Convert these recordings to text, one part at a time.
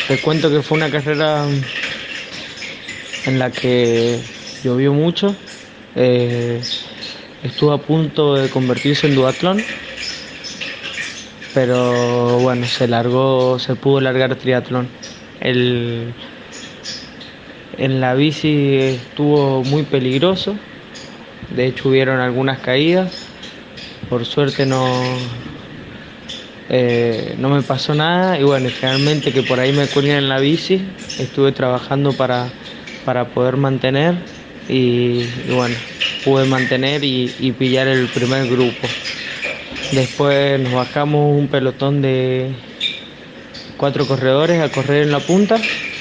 Te cuento que fue una carrera en la que llovió mucho. eh, Estuvo a punto de convertirse en duatlón, pero bueno, se pudo largar triatlón. El, en la bici estuvo muy peligroso, de hecho hubieron algunas caídas. Por suerte no me pasó nada y bueno, generalmente que por ahí me cuelgan en la bici, estuve trabajando para poder mantener y bueno, pude mantener y pillar el primer grupo. Después nos bajamos un pelotón de 4 corredores a correr en la punta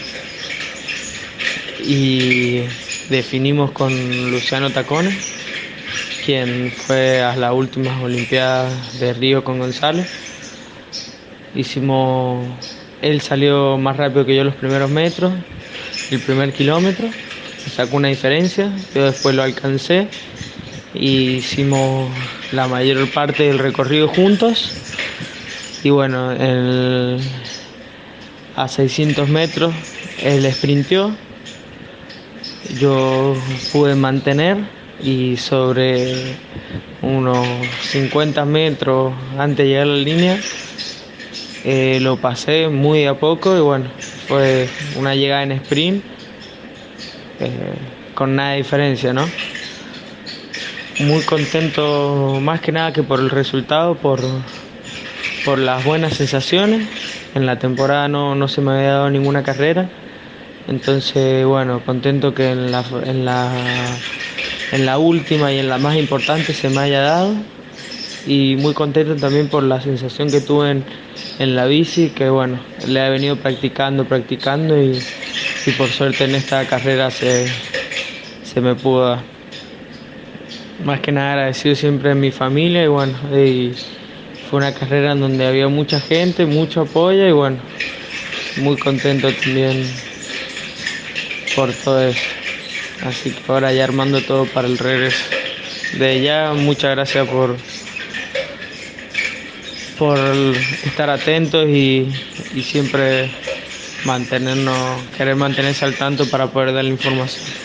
y definimos con Luciano Tacone, quien fue a las últimas Olimpiadas de Río con González. Hicimos, él salió más rápido que yo los primeros metros, el primer kilómetro, sacó una diferencia, yo después lo alcancé y hicimos la mayor parte del recorrido juntos. Y bueno, a 600 metros él sprinteó, yo pude mantener y sobre unos 50 metros antes de llegar a la línea lo pasé muy a poco y bueno, fue una llegada en sprint con nada de diferencia, ¿no? Muy contento más que nada que por el resultado, por las buenas sensaciones. En la temporada no se me había dado ninguna carrera, entonces bueno, contento que en la última y en la más importante se me haya dado y muy contento también por la sensación que tuve en la bici, que bueno, le he venido practicando y por suerte en esta carrera se me pudo dar. Más que nada agradecido siempre a mi familia y bueno, fue una carrera en donde había mucha gente, mucho apoyo y bueno, muy contento también por todo eso. Así que ahora ya armando todo para el regreso. De ya, muchas gracias por estar atentos y siempre querer mantenerse al tanto para poder dar la información.